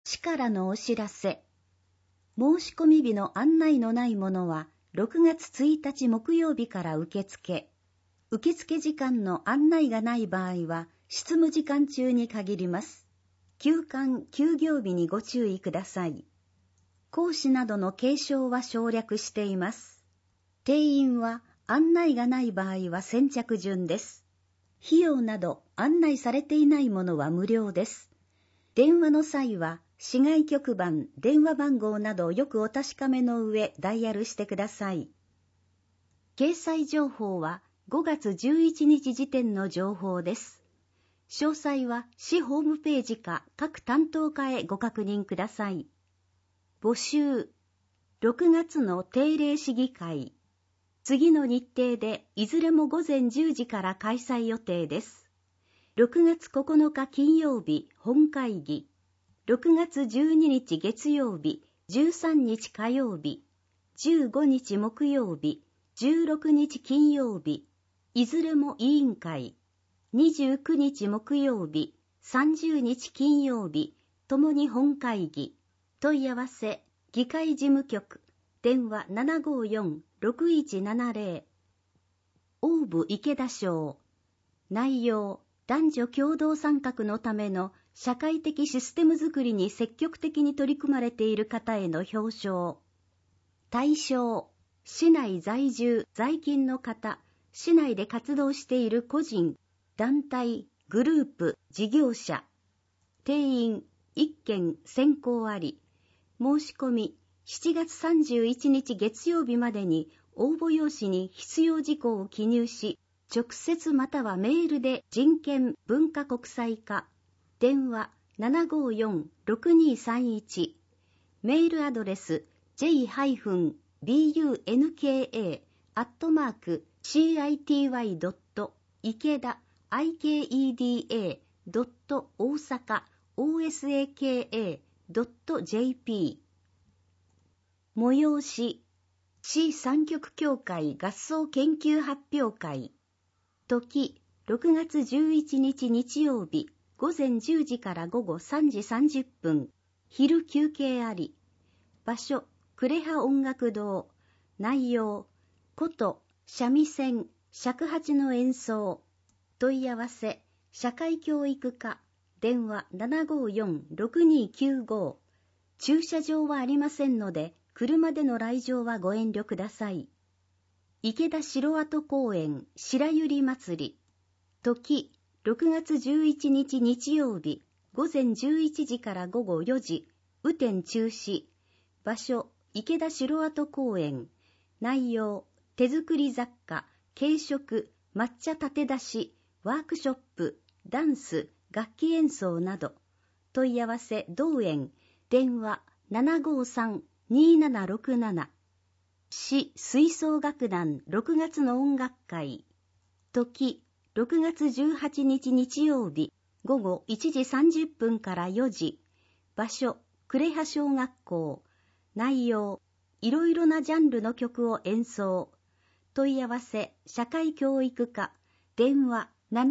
市からのお知らせ。申し込み日の案内のないものは、6月1日木曜日から受付。受付時間の案内がない場合は、執務時間中に限ります。休館・休業日にご注意ください。講師などの継承は省略しています。定員は案内がない場合は先着順です。費用など案内されていないものは無料です。電話の際は市外局番、電話番号などをよくお確かめの上ダイヤルしてください。掲載情報は5月11日時点の情報です。詳細は市ホームページか各担当課へご確認ください。募集。6月の定例市議会。次の日程でいずれも午前10時から開催予定です。6月9日金曜日本会議。6月12日月曜日、13日火曜日、15日木曜日、16日金曜日、いずれも委員会。29日木曜日、30日金曜日、ともに本会議。問い合わせ、議会事務局、電話754-6170。応募池田賞。内容、男女共同参画のための社会的システムづくりに積極的に取り組まれている方への表彰。対象、市内在住・在勤の方、市内で活動している個人、団体、グループ、事業者。定員、1件選考あり。申し込み、7月31日月曜日までに応募用紙に必要事項を記入し、直接またはメールで人権文化国際課、電話754-6231、メールアドレス j-ikeda.ikeda.osaka.osaka.jp。 催し、市三極協会合奏研究発表会。時、6月11日日曜日、午前10時から午後3時30分、昼休憩あり。場所、呉羽音楽堂。内容、琴、三味線、尺八の演奏。問い合わせ、社会教育課。電話754-6295。駐車場はありませんので、車での来場はご遠慮ください。池田城跡公園白百合祭り。時、6月11日日曜日、午前11時から午後4時、雨天中止。場所、池田城跡公園。内容、手作り雑貨、軽食、抹茶立て出し、ワークショップ、ダンス、楽器演奏など。問い合わせ同園。電話753-2767。市吹奏楽団6月の音楽会。時、6月18日日曜日、午後1時30分から4時。場所、呉羽小学校。内容、いろいろなジャンルの曲を演奏。問い合わせ、社会教育課。電話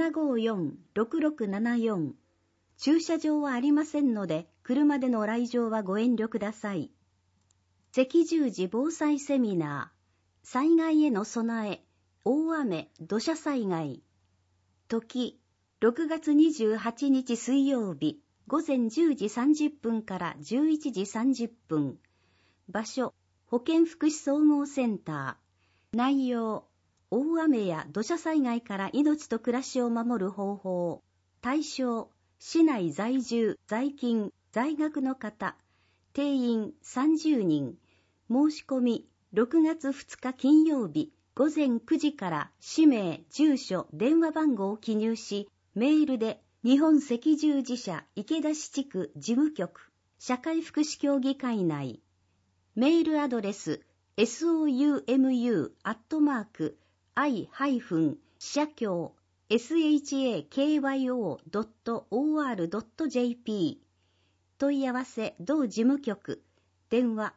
754-6674。駐車場はありませんので、車での来場はご遠慮ください。赤十字防災セミナー。災害への備え、大雨、土砂災害。時、6月28日水曜日、午前10時30分から11時30分。場所、保健福祉総合センター。内容、大雨や土砂災害から命と暮らしを守る方法。対象、市内在住、在勤、在学の方。定員30人。申し込み、6月2日金曜日、午前9時から氏名、住所、電話番号を記入し、メールで日本赤十字社池田市地区事務局、社会福祉協議会内。メールアドレス、soumu@i-shakyo.or.jp。 問い合わせ同事務局。電話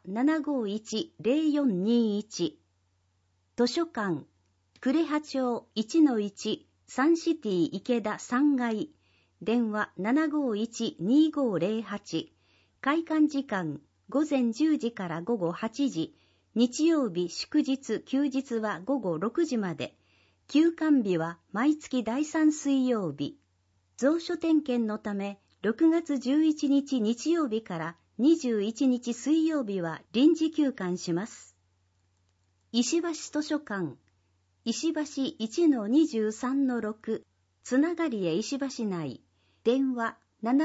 751-0421。図書館、呉羽町 1-1 サンシティ池田3階。電話751-2508。 開館時間午前10時から午後8時、日曜日、祝日、休日は午後6時まで、休館日は毎月第3水曜日。蔵書点検のため、6月11日日曜日から21日水曜日は臨時休館します。石橋図書館、石橋 1-23-6、つながりへ石橋内、電話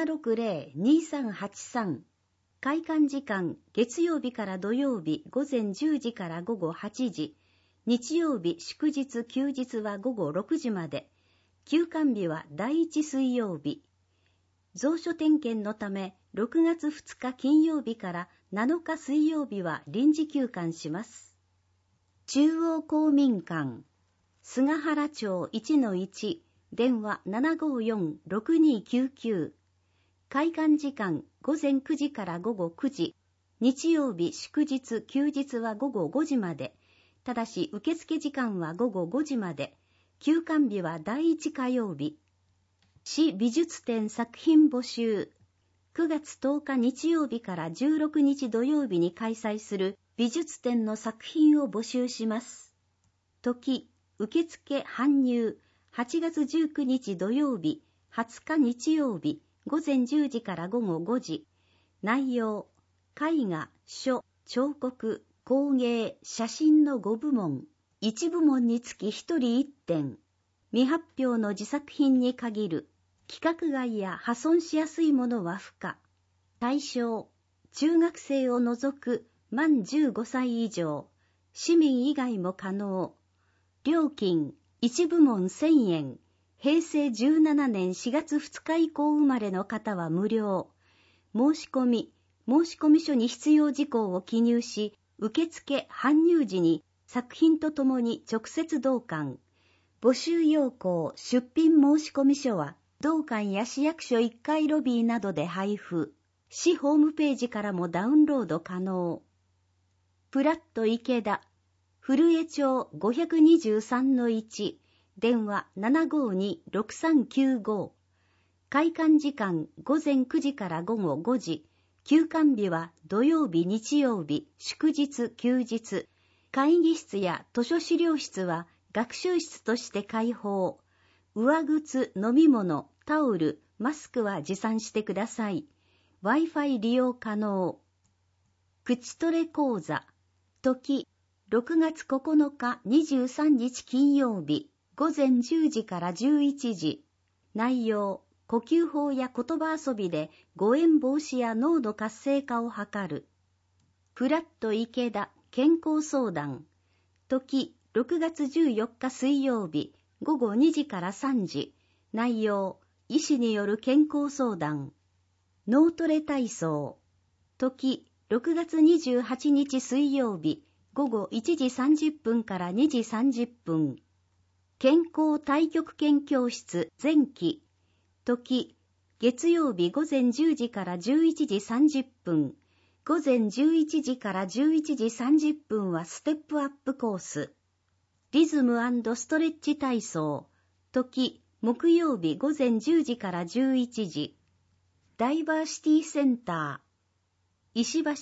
760-2383。開館時間、月曜日から土曜日午前10時から午後8時、日曜日、祝日、休日は午後6時まで、休館日は第1水曜日。蔵書点検のため、6月2日金曜日から7日水曜日は臨時休館します。中央公民館、菅原町 1-1、電話754-6299。開館時間、午前9時から午後9時、日曜日、祝日、休日は午後5時まで、ただし受付時間は午後5時まで、休館日は第1火曜日。市美術展作品募集。9月10日日曜日から16日土曜日に開催する美術展の作品を募集します。時、受付搬入、8月19日土曜日、20日日曜日、午前10時から午後5時。内容、絵画、書、彫刻、工芸、写真の5部門。1部門につき1人1点。未発表の自作品に限る。規格外や破損しやすいものは不可。対象、中学生を除く満15歳以上。市民以外も可能。料金、1部門1000円。平成17年4月2日以降生まれの方は無料。申し込み書に必要事項を記入し、受付搬入時に作品とともに直接同館。募集要項、出品申し込み書は、同館や市役所1階ロビーなどで配布。市ホームページからもダウンロード可能。プラット池田、古江町 523-1、電話752-6395。開館時間午前9時から午後5時。休館日は土曜日、日曜日、祝日、休日。会議室や図書資料室は学習室として開放。上靴、飲み物、タオル、マスクは持参してください。Wi-Fi 利用可能。口トレ講座。時、6月9日23日金曜日。午前10時から11時。内容、呼吸法や言葉遊びで誤嚥防止や脳の活性化を図る。フラット池田健康相談。時、6月14日水曜日、午後2時から3時。内容、医師による健康相談。脳トレ体操。時、6月28日水曜日、午後1時30分から2時30分。健康太極拳教室前期。時、月曜日午前10時から11時30分。午前11時から11時30分はステップアップコース。リズム&ストレッチ体操。時、木曜日午前10時から11時。ダイバーシティセンター。石橋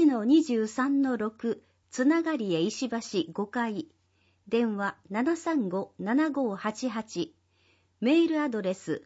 1-23-6、つながりへ石橋5階。電話735-7588。メールアドレス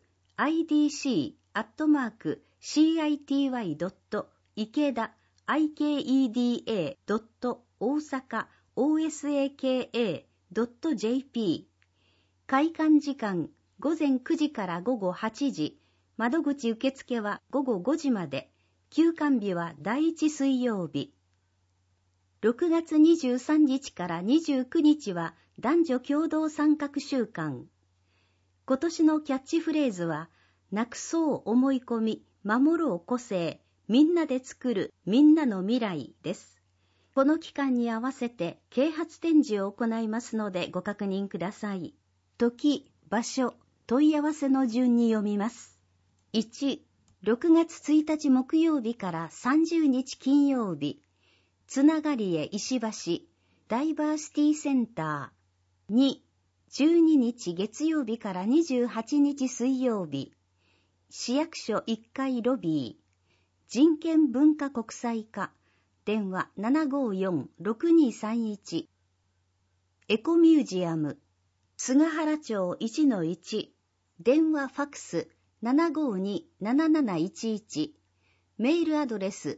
idc@city.osaka.osaka.jp。開館時間午前9時から午後8時。窓口受付は午後5時まで。休館日は第1水曜日。6月23日から29日は男女共同参画週間。今年のキャッチフレーズは、なくそう思い込み、守ろう個性、みんなで作るみんなの未来です。この期間に合わせて啓発展示を行いますのでご確認ください。時、場所、問い合わせの順に読みます。1、6月1日木曜日から30日金曜日。つながりへ石橋、ダイバーシティセンター。2、12日月曜日から28日水曜日。市役所1階ロビー。 人権文化国際課、電話754-6231。エコミュージアム、菅原町 1-1、電話ファクス752-7711。メールアドレス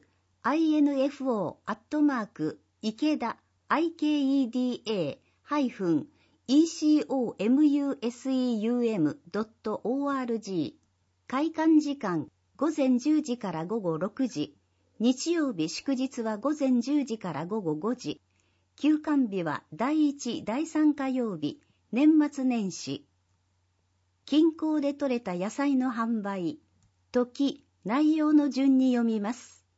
info@ikeda-ecomuseum.org。 開館時間午前10時から午後6時。日曜日祝日は午前10時から午後5時。休館日は第1、第3火曜日、年末年始。近郊で採れた野菜の販売。時、内容の順に読みます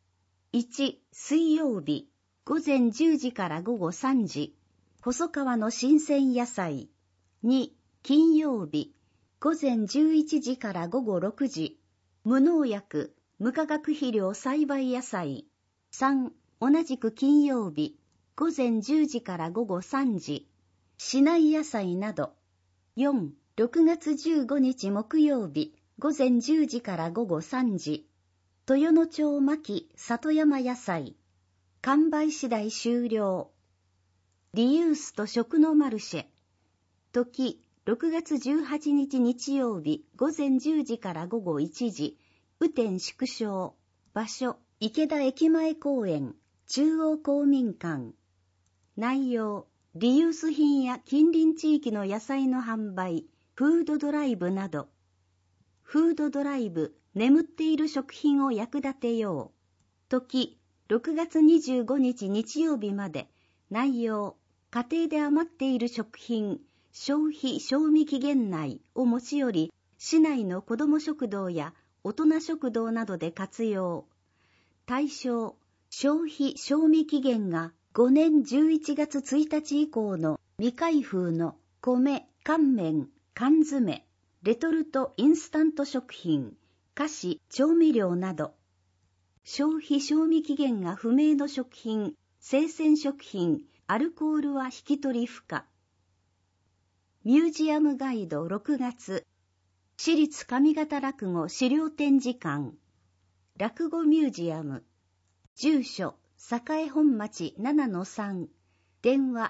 。1、水曜日、午前10時から午後3時。細川の新鮮野菜。2、金曜日、午前11時から午後6時。無農薬、無化学肥料栽培野菜。3、同じく金曜日、午前10時から午後3時。市内野菜など。4、6月15日木曜日、午前10時から午後3時。豊野町牧里山野菜。完売次第終了。リユースと食のマルシェ。時、6月18日日曜日、午前10時から午後1時。雨天縮小。場所、池田駅前公園、中央公民館。内容、リユース品や近隣地域の野菜の販売、フードドライブなど。フードドライブ、眠っている食品を役立てよう。時、6月25日日曜日まで。内容、家庭で余っている食品、消費賞味期限内を持ち寄り、市内の子ども食堂や大人食堂などで活用。対象、消費賞味期限が5年11月1日以降の未開封の米、乾麺、缶詰、レトルトインスタント食品、菓子、調味料など。消費賞味期限が不明の食品、生鮮食品、アルコールは引き取り不可。ミュージアムガイド6月。市立上方落語資料展示館。落語ミュージアム。住所、栄本町 7-3。電話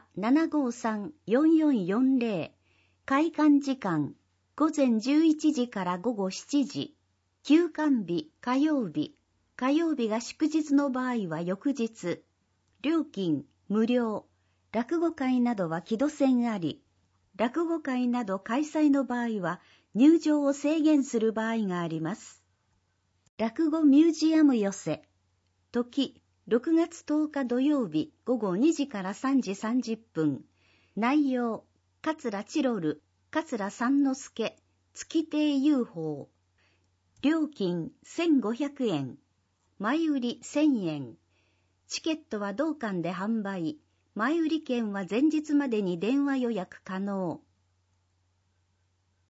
753-4440。開館時間、午前11時から午後7時。休館日、火曜日。火曜日が祝日の場合は翌日。料金、無料。落語会などは木戸線あり。落語会など開催の場合は入場を制限する場合があります。落語ミュージアム寄せ。時、6月10日土曜日午後2時から3時30分。内容、桂チロル、桂三之助、月亭遊宝。料金1500円。前売り1000円。チケットは同館で販売。前売り券は前日までに電話予約可能。